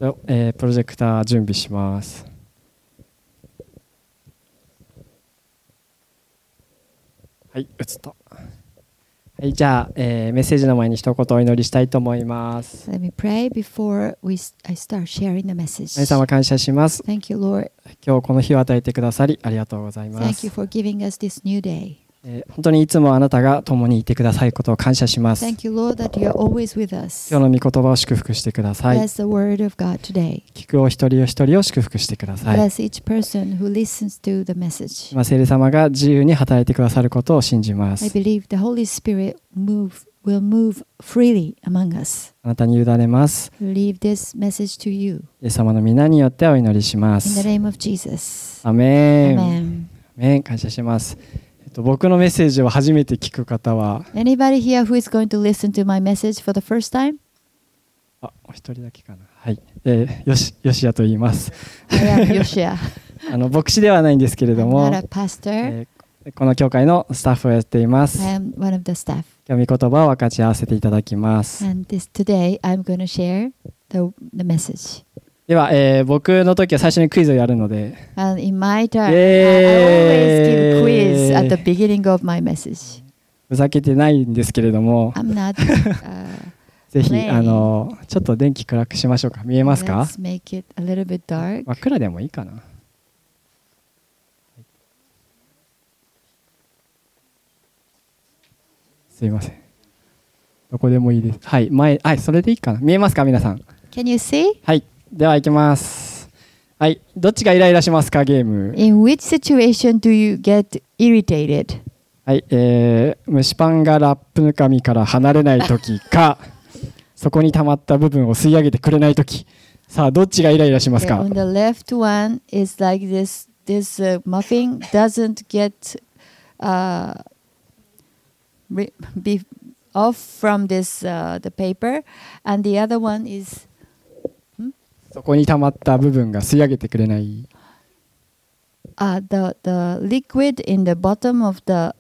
プロジェクター準備します。はい、映った。はい、じゃあ、メッセージの前に一言お祈りしたいと思います。 Let me pray before I start sharing the message. 神様感謝します。 Thank you, Lord. 今日この日を与えてくださりありがとうございま Thank す。 you for giving us this new day. 本当にいつもあなたが共にいてくださることを感謝します。 Thank you, Lord, that you are always with us. 今日の御言葉を祝福してください。 Bless the word of God today. 聞くお一人お一人を祝福してください。 Bless each person who listens to the message. 今聖霊様が自由に働いてくださることを信じま I す。 believe the Holy Spirit will move freely among us. あなたに委ねます。 Leave this message to you. イエス様の皆によってお祈りしま In the す。 name of Jesus. アメン。 Amen. アメン。感謝します。僕のメッセージを初めて聞く方は、 Anybody here who is going to listen to my message for the first time? お一人だけかな。はい。よしやと言います。 I am Yoshia. 牧師ではないんですけれど I'm も、 not a pastor. この教会のスタッフをやっています。 I am one of the staff. 今日御言葉を分かち合わせていただきます。 And today I'm going to share the message. では、僕の時は最初にクイズをやるので、 And in my turn, I Yay! always give quiz at the beginning of my message. ふざけてないんですけれども、 I'm not. ぜひ playing. ちょっと電気暗くしましょうか。見えますか？ Let's make it a little bit dark. 真っ暗でもいいかな。すいません。どこでもいいです。はい、それでいいかな。見えますか、皆さん。 Can you see? はい、では行きます。はい、どっちがイライラしますか、ゲーム。 In which situation do you get irritated? はい、蒸しパンがラップ紙から離れない時か、そこに溜まった部分を吸い上げてくれない時。さあ、どっちがイライラします Okay, か？ on the left one is like this muffin doesn't get be off from the paper, and the other one is そこに溜まった部分が吸い上げてくれない。 the liquid in the bottom of the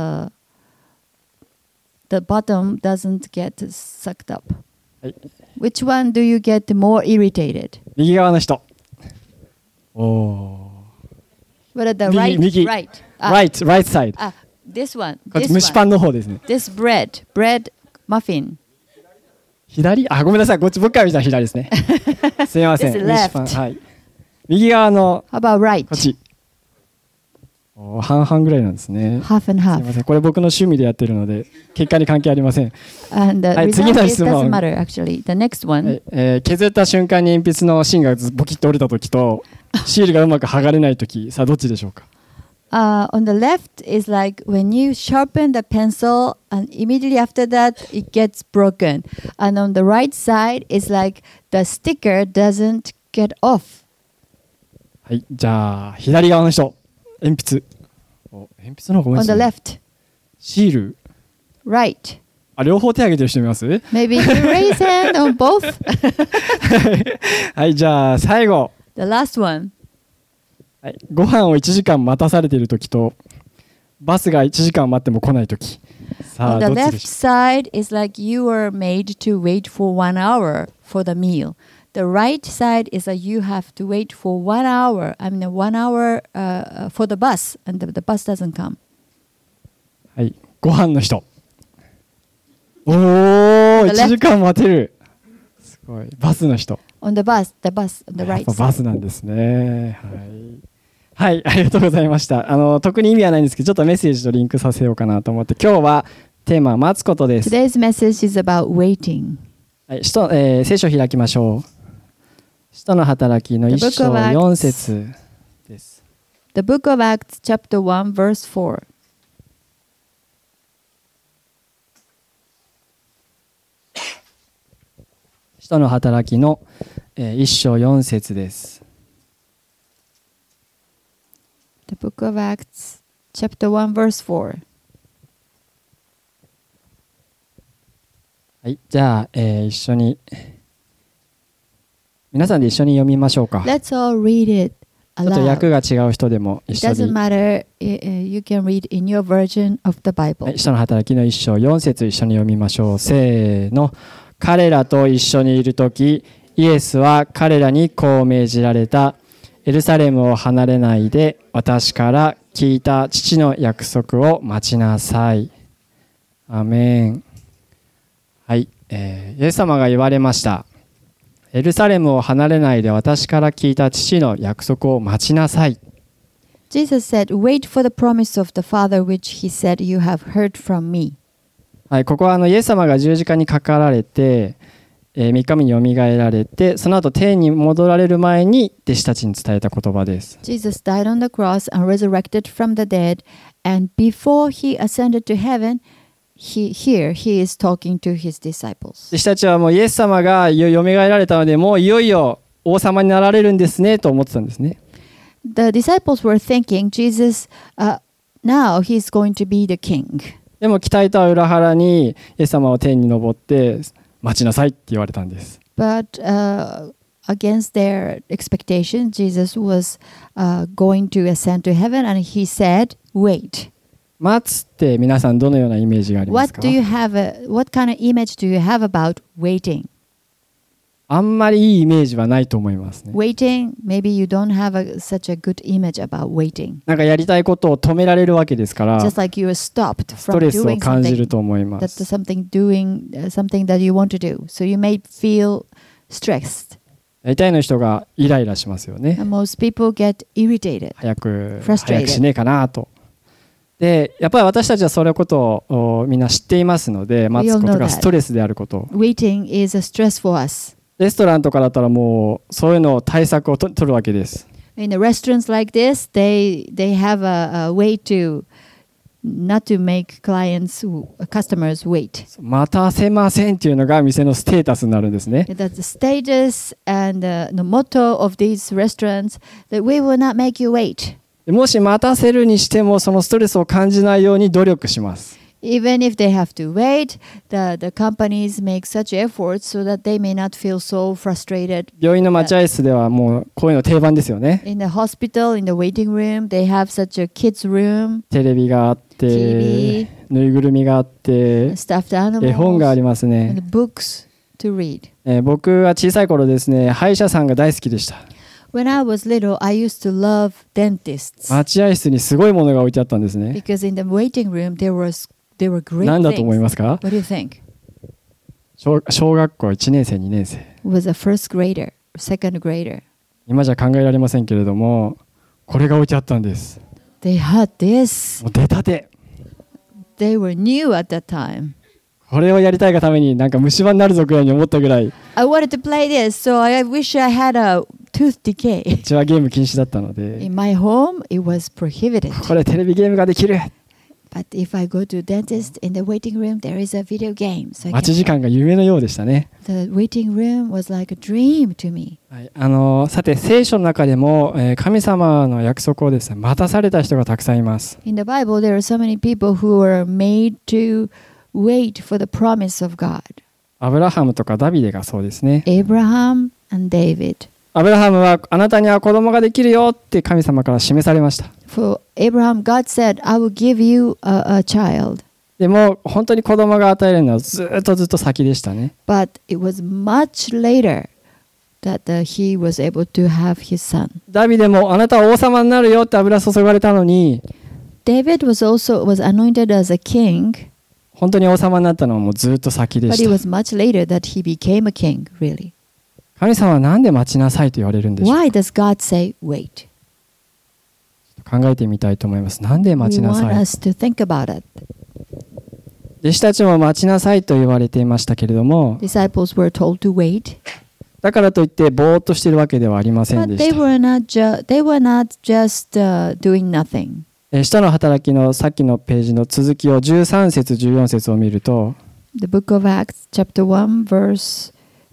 bottom doesn't get sucked up. はい、 Which one do you get more irritated? 右側の人。おお。 What are the 右 right? right side。 This one. こっち This 蒸しパ one. ンの方ですね。 This bread muffin. 左？ごめんなさい。こっち僕から見たら左ですね。すみません。 This 蒸しパン。はい。右側の How about right? こっち。半々ぐらいなんですね。 Half and す half. みません。これ僕の趣味でやってるので結果に関係ありません。 And the はい、 result 次の is 質問。 doesn't matter actually. The next one. 削った瞬間に鉛筆の芯がボキッと折れた時とシールがうまく剥がれない時、さあどっちでしょうか？ On the left is like when you sharpen the pencil and immediately after that it gets broken. And on the right side is like the sticker doesn't get off. はい、じゃあ左側の人、鉛筆。鉛筆の方が多い On で the すね。 left. シール。 Right. 両方手挙げてる人います？ Maybe you raise hand on both. はい、じゃあ最後。 The last one. はい、ご飯を1時間待たされている時とバスが1時間待っても来ない時。さ On あ the どっちで left しょう？ side is like you are made to wait for 1 hour for the meal. The right side is that you have to wait for 1 hour. I mean 1 hour for the bus, and the bus doesn't come. はい、ご飯の人。おお、 The 1 left 時間待てる。すごい。バスの人。 On the bus, on the やっ right ぱバ side. スなんですね。はい、はい、ありがとうございました。特に意味はないんですけど、ちょっとメッセージとリンクさせようかなと思って、今日はテーマは待つことです。 Today's message is about waiting. はい、聖書を開きましょう。使徒の働きの1章4節です。 The book of Acts, chapter 1, verse 4. 使徒の働きの1章4節です。 The book of Acts, chapter 1, verse 4. はい、じゃあ、一緒に皆さんで一緒に読みましょうか。 Let's all read it ちょっと訳 aloud. が違う人でも It 一緒 doesn't に。 matter. You can read in your version of the は Bible. い、使徒の働きの1章4節一緒に読みましょう。せーの。彼らと一緒にいるとき、 イエスは彼らにこう命じられた。エルサレムを離れないで私から聞いた父の約束を待ちなさい。アメン。はい、イエス様が言われました。エルサレムを離れないで私から聞いた父の約束を待ちなさい。 Jesus said, "Wait for the promise of the Father which he said you have heard from me." はい、ここはイエス様が十字架にかかられて、3日目によみがえられて、その後天に戻られる前に弟子たちに伝えた言葉です。 Jesus died on the cross and resurrected from the dead, and before he ascended to heaven, he is talking to his disciples. 弟子たちはもうイエス様がよみがえられたので、もういよいよ王様になられるんですねと思ってたんですね。 The disciples were thinking, Jesus, now he's going to be the king. でも期待とは裏腹にイエス様は天に昇って待ちなさいって言われたんです。 But against their expectation, Jesus was going to ascend to heaven, and he said, "Wait." 待つって皆さんどのようなイメージがありますか？ What kind of image do you have about waiting? あんまりいいイメージはないと思いますね。 Waiting, maybe you don't have such a good image about waiting. なんかやりたいことを止められるわけですから、 Just like you are stopped スト from レスを doing 感じる something と思いま that's す。 something that you want to do. So you may feel stressed. 大体の人がイライラしますよね。 And most people get irritated. 早く Frustrated しねえかなと。で、やっぱり私たちはそれことをみんな知っていますので、待つことがストレスであること。 Waiting is a stress for us. レストランとかだったらもうそういうのを対策を取るわけです。 In the restaurants like this, they have a way to not to make customers wait. 待たせませんっていうのが店のステータスになるんですね。 That's the status and the motto of these restaurants that we will not make you wait. もし待たせるにしてもそのストレスを感じないように努力します。 Even if they have to wait, the companies make such efforts so that they may not feel so frustrated. 病院の待合室ではもうこういうの定番ですよね。 In the hospital, in the waiting room, they have such a kids room, テレビがあって、 TV ぬいぐるみがあって、 stuffed 絵本があ animals, ります and ね。 books to read. 僕は小さい頃ですね、歯医者さんが大好きでした。 When I was little, I used to love dentists 待合室にすごいものが置いてあったんですね。 because in the waiting room there were great 何だと思い things. ますか？ What do you think? 小学校1年生2年生。 It was a first grader, second grader. 今じゃ考えられませんけれども、これが置いてあったんです。 They had this. もう出たて。 They were new at that time. これをやりたいがためになんか虫歯になるぞくらいに思ったぐらい、 I wanted to play this, so I wish I had a tooth decay. うちはゲーム禁止だったので、 In my home, it was prohibited. これテレビゲームができる。 But if I go to dentist, in the waiting room there is a video game. So I 待ち時 can 間が夢のようでしたね。 the waiting room was like a dream to me. はい、さて聖書の中でも、神様の約束をですね、待たされた人がたくさんいます。 In the Bible, there are so many people who were made to wait for the promise of God. アブラハムとかダビデがそうですね。 Abraham and David. アブラハムはあなたには子供ができるよって神様から示されました。 For Abraham, God said, I will give you a child. でも本当に子供が与えられるのはずっと先でしたね。 But it was much later that he was able to have his son. ダビデもあなたは王様になるよって油注がれたのに、 David was anointed as a king, 本当に王様になったのはもうずっと先で but し it た。 was much later that he became a king, really. 神様は何で待ちなさいと言われるんでしょう。 Why does God say wait? 考えてみたいと思います。何で待 We ちな want さい。 us to think about it. 弟子たちも待ちなさいと言われていましたけれども、 Disciples were told to wait, だからといってぼーっとしているわけではありません but で they した。 were not just doing nothing. 使徒の働きのさっきのページの続きを13節14節を見ると、 The book of Acts, chapter 1, verse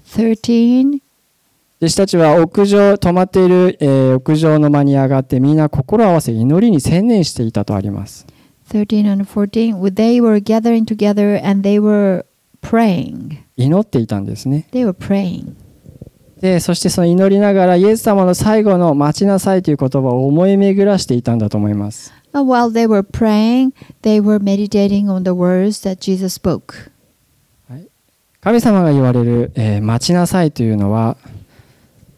13. 弟子たちは泊まっている、屋上の間に上がってみんな心を合わせ祈りに専念していたとあります。 13 and 14. They were gathering together and they were praying. 祈っていたんですね。 They were praying. で、そしてその祈りながらイエス様の最後の待ちなさいという言葉を思い巡らしていたんだと思います。 But while they were praying, they were meditating on the words that Jesus spoke. 神様が言われる、待ちなさいというのは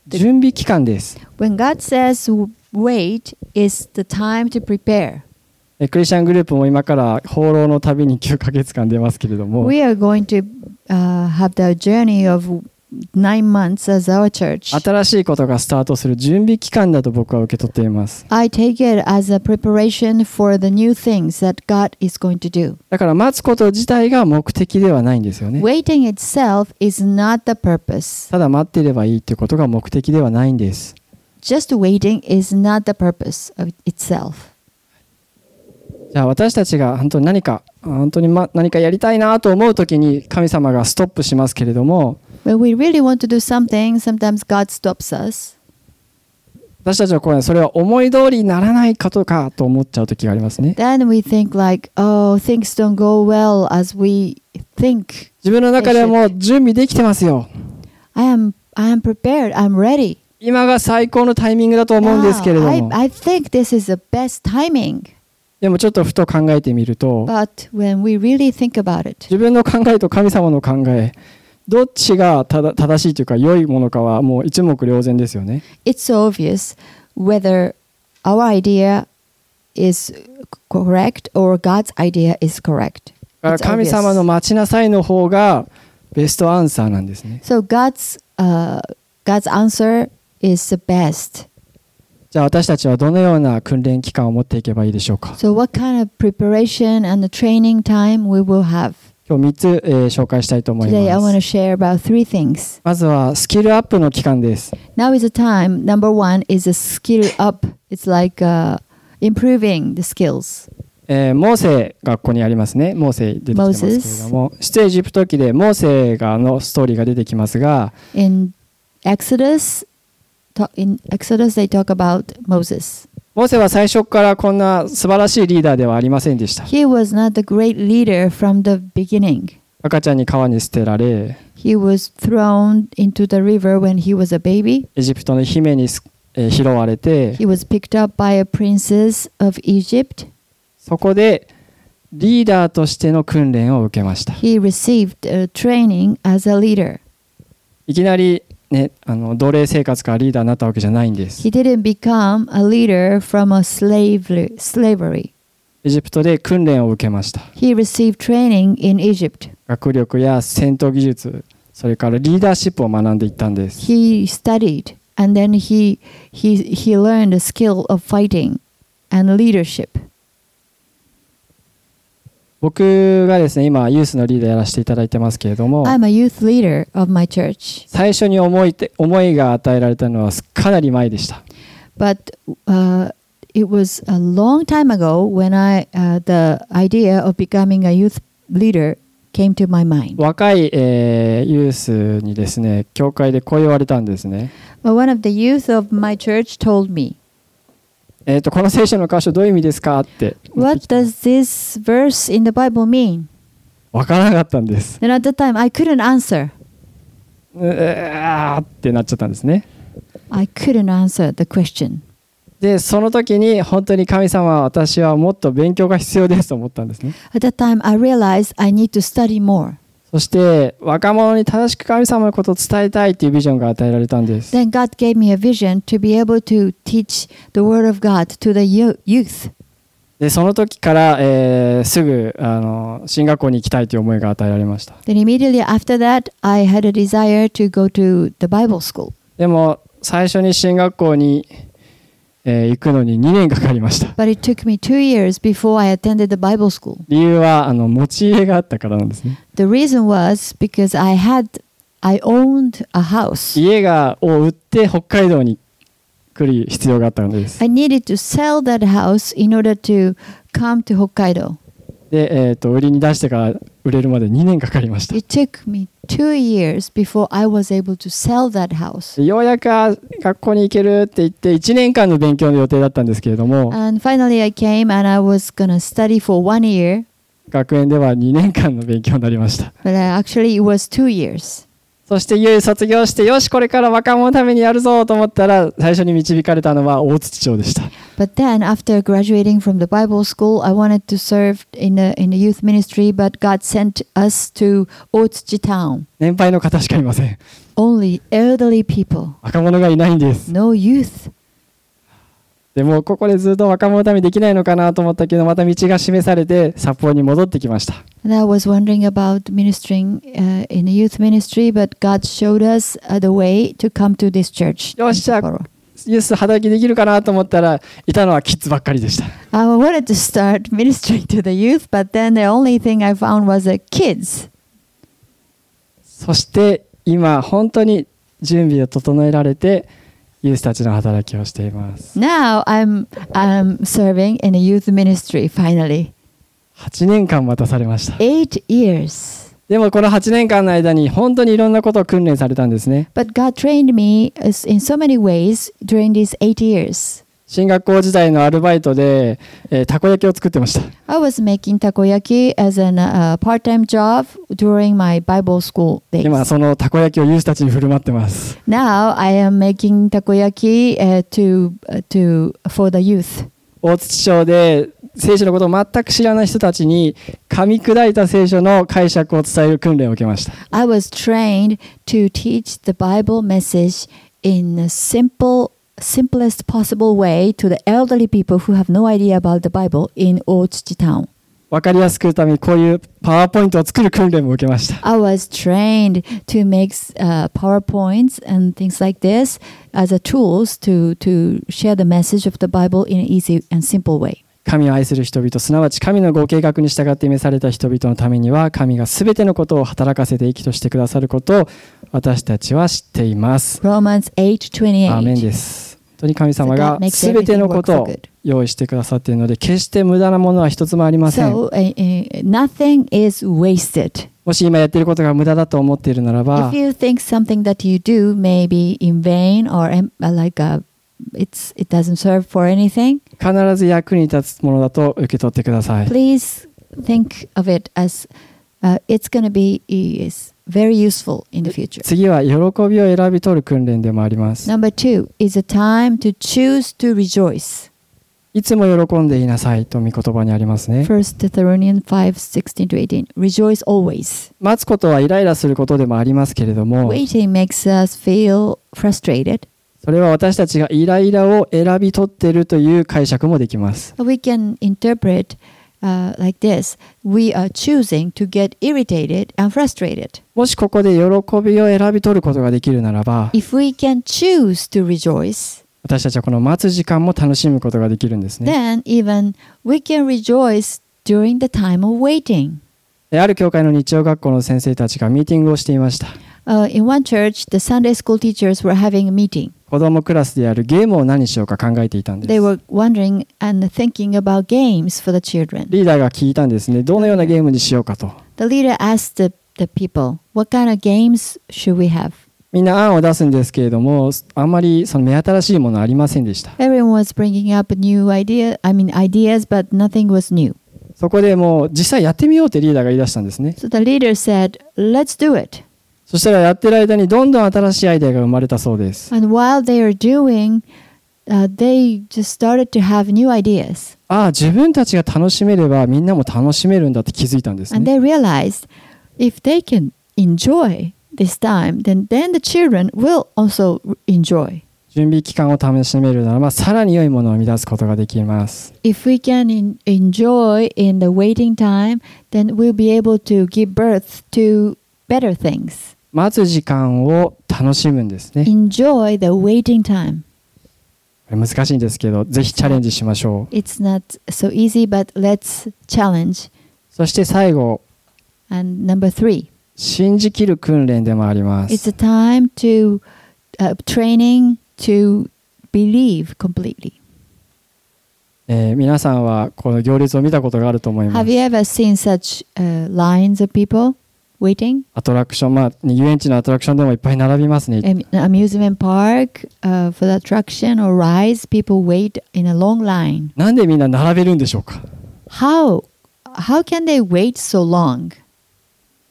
準備期間です。 When God says wait, is the time to prepare. クリスチャングループも今から放浪の旅に9ヶ月間出ますけれども、 We are going to have the journey of 9 months as our church. 新しいことがスタートする準備期間だと僕は受け取っています。 I take it as a preparation for the new things that God is going to do. だから待つこと自体が目的ではないんですよね。 Waiting itself is not the purpose. ただ待っていればいいということが目的ではないんです。 Just waiting is not the purpose of itself. じゃあ私たちが本当に何かやりたいなと思うときに神様がストップしますけれども、 When we really want to do something, sometimes God stops us. 私たちはそれは思い通りにならないことかと思っちゃうときがありますね。 Then we think like, oh, things don't go well as we think. 自分の中でも準備できてますよ。 I am prepared. I'm ready. 今が最高のタイミングだと思うんですけれども、 I think this is the best timing. でもちょっとふと考えてみると、 But when we really think about it, 自分の考えと神様の考え、どっちが正しいというか良いものかはもう一目瞭然ですよね。 it's so obvious whether our idea is correct or God's idea is correct. だから神様の待ちなさいの方がベストアンサーなんですね。 So God's answer is the best. じゃあ私たちはどのような訓練期間を持っていけばいいでしょうか。 So what kind of preparation and the training time we will have? 今日3つ、紹介したいと思い Today I ま want to す。 share about 3 things. まずはスキルアップの期間です。 Now is the time. Number 1 is a skill up. It's like improving the skills. モーセがここにありますね。モーセ出てきてますけれども、出エジプト記でモーセのストーリーが出てきますが、 In Exodus they talk about Moses. モーセは最初からこんな素晴らしいリーダーではありませんでした。 He was not the great leader from the beginning. 赤ちゃんに川に捨てられ、 He was thrown into the river when he was a baby. エジプトの姫に拾われて、 He was picked up by a princess of Egypt. そこでリーダーとしての訓練を受けました。 He received training as a leader. いきなりね、奴隷生活からリーダーになったわけじゃないんです。 He didn't become a leader from a slavery. エジプトで訓練を受けました。 He received training in Egypt. 学力や戦闘技術、それからリーダーシップを学んでいったんです。 He studied and then he learned the skill of fighting and leadership. 僕がですね、今ユースのリーダーやらせていただいてますけれども、 I'm a youth leader of my church. 最初に思いが与えられたのはかなり前でした。 But it was a long time ago when the idea of becoming a youth leader came to my mind. 若い、ユースにですね、教会でこう言われたんですね。 But one of the youth of my church told me, この聖書の箇所どういう意味ですかって。 What does this verse in the Bible mean? わからなかったんです。 And at the time, I couldn't answer. ってなっちゃったんですね。 I couldn't answer the question. で、その時に本当に神様は私はもっと勉強が必要ですと思ったんですね。 At that time, I realized I need to study more. そして若者に正しく神様のことを伝えたいというビジョンが与えられたんです。 Then God gave me a vision to be able to teach the Word of God to the youth. で、その時から、すぐ進学校に行きたいという思いが与えられました。 Then immediately after that, I had a desire to go to the Bible school. でも最初に進学校に、行くのに2年かかりました。 But it took me 2 years before I attended the Bible school. 理由は持ち家があったからなんですね。 The reason was because I owned a house. 家を売って北海道に来る必要があったのです。 I needed to sell that house in order to come to Hokkaido. で、売りに出してから売れるまで2年かかりました。 It took me 2 years before I was able to sell that house. ようやく学校に行けるって言って1年間の勉強の予定だったんですけれども、 And finally I came and I was going to study for 1 year. 学園では2年間の勉強になりました。 But actually it was 2 years. そしていよいよ卒業して、よしこれから若者のためにやるぞと思ったら、最初に導かれたのは大槌町でした。 But then, after graduating from the Bible school, I wanted to serve in the youth ministry, but God sent us to Otsuchi town. 年配の方しかいません。 Only elderly people, 若者がいないんです。 no youth. でもここでずっと若者のためにできないのかなと思ったけど、また道が示されて札幌に戻ってきました。 And I was wondering about ministering in the youth ministry, but God showed us the way to come to this church. よしじゃあユース働きできるかなと思ったら、いたのはキッズばっかりでした。 I wanted to start ministering to the youth, but then the only thing I found was the kids. そして今本当に準備を整えられて、ユースたちの働きをしています。 Now I'm serving in a youth ministry finally. 8年間待たされました。 8 years. でもこの8年間の間に本当にいろんなことを訓練されたんですね。 But God trained me in so many ways during these 8 years. 進学校時代のアルバイトで、たこ焼きを作ってました。 I was making takoyaki as a part-time job during my Bible school days. 今そのたこ焼きをユースたちに振る舞ってます。 Now I am making takoyaki for the youth. 大槌町で聖書のことを全く知らない人たちに噛み砕いた聖書の解釈を伝える訓練を受けました。 I was trained to teach the Bible message in a simplest possible way to the elderly people who have no idea about the Bible in Otsuchi town. わかりやすくするためにこういうパワーポイントを作る訓練も受けました。 I was trained to make PowerPoints and things like this as a tools to share the message of the Bible in an easy and simple way. 神を愛する人々、すなわち神のご計画に従って召された人々のためには、神がすべてのことを働かせて益としてくださることを私たちは知っています。 Romans 8:28. アーメンです。本当に神様がすべてのことを用意してくださっているので、決して無駄なものは一つもありません。 So nothing is wasted. もし今やっていることが無駄だと思っているならば、 If you think something that you do may be in vain or it doesn't serve for anything, 必ず役に立つものだと受け取ってください。 please think of it as it's going to be very useful in the future. 次は喜びを選び取る訓練でもあります。 Number 2 is a time to choose to rejoice. いつも喜んでいなさいと御言葉にありますね。 1 Thessalonians 5:16-18. Rejoice always. 待つことはイライラすることでもありますけれども、 Waiting makes us feel frustrated. それは私たちがイライラを選び取っているという解釈もできます。 We can interpret like this. We are choosing to get irritated and frustrated. もしここで喜びを選び取ることができるならば、 If we can choose to rejoice, 私たちはこの待つ時間も楽しむことができるんですね。 then even we can rejoice during the time of waiting. ある教会の日曜学校の先生たちがミーティングをしていました。 In one church, the Sunday school teachers were having a meeting. 子供クラスであるゲームを何にしようか考えていたんです。 They were wondering and thinking about games for the children. リーダーが聞いたんですね。どのようなゲームにしようかと。 The leader asked the people, what kind of games should we have? みんな案を出すんですけれども、あんまりその目新しいものはありませんでした。 Everyone was bringing up ideas, but nothing was new. そこでもう実際やってみようってリーダーが言い出したんですね。 So the leader said, let's do it. そしたらやってる間にどんどん新しいアイデアが生まれたそうです。 And while they are doing, they just started to have new ideas. 自分たちが楽しめればみんなも楽しめるんだって気づいたんです And ね。 they realized if they can enjoy this time, then the children will also enjoy. 準備期間を楽しめるならばさらに良いものを生み出すことができます。 If we can enjoy in the waiting time, then we'll be able to give birth to better things. 待つ時間を楽しむんですね。 Enjoy the waiting time. 難しいんですけど、ぜひチャレンジしましょう。 It's not so easy, but let's challenge. そして最後、 And number 3, 信じきる訓練でもありま it's す。 a time to training to believe completely. 皆さんはこの行列を見たことがあると思いま Have す。 you ever seen such lines of people waiting? アトラクション、遊園地のアトラクションでもいっぱい並びますね。 Amusement park, for the attraction or rides, people wait in a long line. なんでみんな並べるんでしょうか。 How can they wait so long?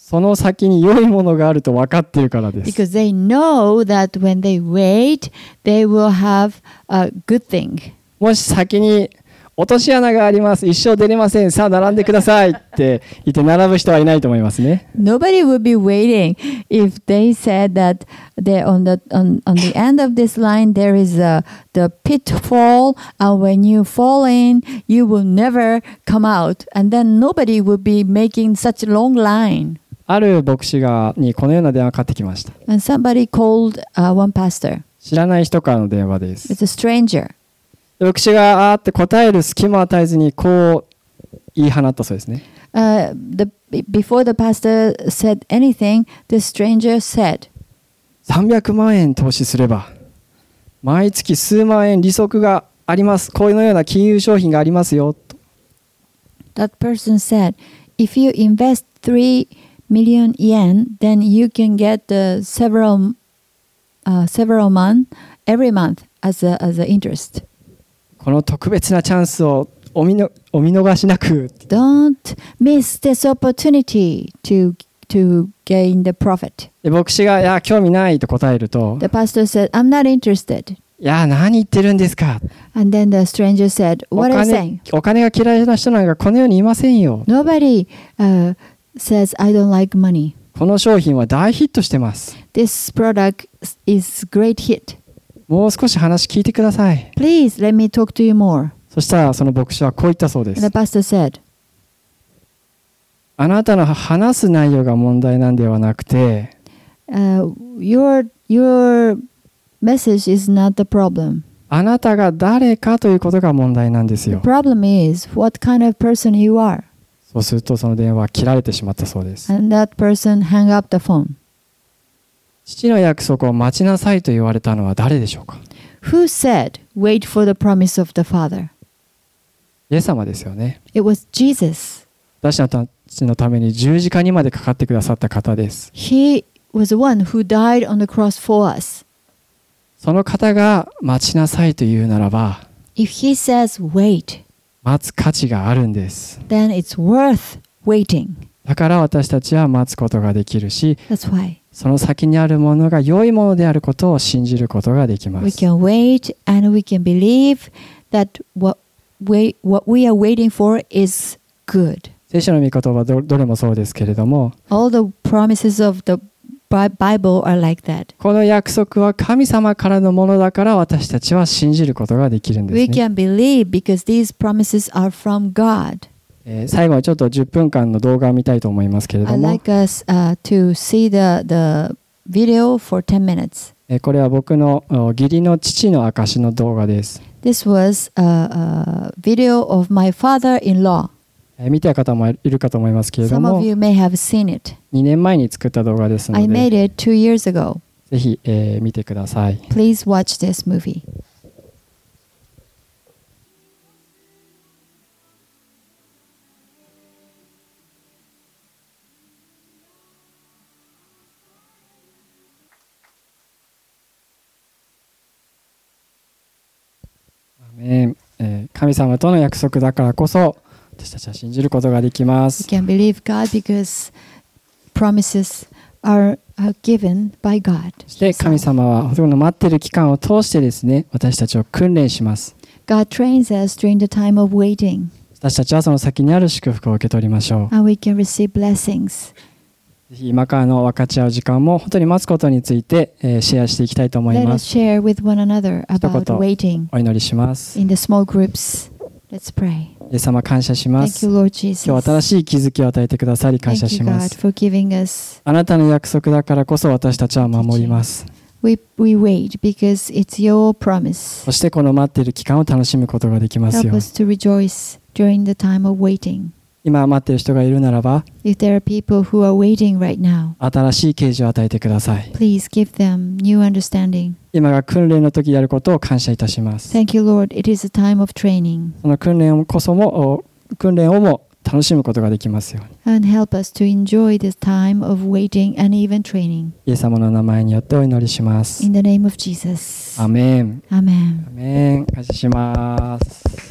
その先に良いものがあると分かっているからです。 Because they know that when they wait, they will have a good thing. もし先に落とし穴があります、一生出れません、さあ並んでくださいって言って並ぶ人はいないと思いますね。 Nobody would be waiting if they said that on the end of this line there is the pitfall, and when you fall in, you will never come out. And then nobody would be making such a long line. ある牧師にこのような電話がかかってきました。 And somebody called one pastor. 知らない人からの電話です。 It's a stranger. 牧師があーって答える隙間を与えずにこう言い放ったそうですね。 Before the pastor said anything, the stranger said, 300万円投資すれば毎月数万円利息があります。こういうような金融商品がありますよと。 That person said, if you invest 3 million yen, then you can get several months every month as a interest. この特別なチャンスをお見逃しなく。 Don't miss this opportunity to gain the profit. で牧師がいや興味ないと答えると、 The pastor said, I'm not interested. いや何言ってるんですか。 And then the stranger said, what are you saying? お金が嫌いな人なんかこの世にいませんよ。 Nobody says, I don't like money. この商品は大ヒットしてます。 This product is great hit. もう少し話聞いてください。 Please let me talk to you more. そしたらその牧師はこう言ったそうで And す。 the pastor said, あなたの話す内容が問題なんではなくて、 your message is not the problem. あなたが誰かということが問題なんです The よ。 problem is what kind of person you are. そうするとその電話は切られてしまったそうです。 And that person hung up the phone. 父の約束を待ちなさいと言われたのは誰でしょうか。 Who said, wait for the promise of the Father? イエス様ですよね。 It was Jesus. 私たちのために十字架にまでかかってくださった方です。 He was the one who died on the cross for us. その方が待ちなさいというならば、 If he says wait, 待つ価値があるんです。 then it's worth waiting. だから私たちは待つことができるし、 That's why その先にあるものが良いものであることを信じることができま we す。 can wait and we can believe that what we are waiting for is good. 聖書の御言葉はどれもそうですけれども、 All the promises of the Bible are like that. この約束は神様からのものだから私たちは信じることができるんで We すね。 can believe because these promises are from God. 最後にちょっと10分間の動画を見たいと思いますけれど I'd も、 like us to see the video for 10 minutes. これは僕の義理の父の証の動画です。 This was a video of my father-in-law. 見た方もいるかと思いますけれど Some も、 of you may have seen it. 2年前に作った動画ですの I made で、 it 2 years ago. ぜひ、見てください。 Please watch this movie. 神様との約束だからこそ私たちは信じることができま We す。 can believe God because promises are given by God. そして神様はこの待っている期間を通してですね、私たちを訓練します。 God trains us during the time of waiting, 私たちはその先にある祝福を受け取りましょう。 and we can receive blessings. ぜひ今からの分かち合う時間も本当に待つことについてシェアしていきたいと思い Let ま us す。 share with one another about 一言 waiting お祈りします。 in the small groups. Let's pray. イエス様感謝しま Thank す。 you, Lord 今 Jesus. 日は新しい気づきを与えてくださり感 Thank 謝 you, しま God, す。 for giving us. あなたの約束だからこそ私たちは守ります。 We wait because it's your promise. そしてこの待っている期間を楽しむことができますよ Help。us to rejoice during the time of waiting. 今待っている人がいるならば If there are people who are waiting right now, 新しい啓示を与えてください。 please give them new understanding. 今が訓練の時であることを感謝いたします。 Thank you, Lord. It is a time of training. その訓練をも楽しむことができますように。 And help us to enjoy this time of waiting and even training. イエス様の名前によってお祈りします。 In the name of Jesus. アメン。 Amen. アメン。感謝します。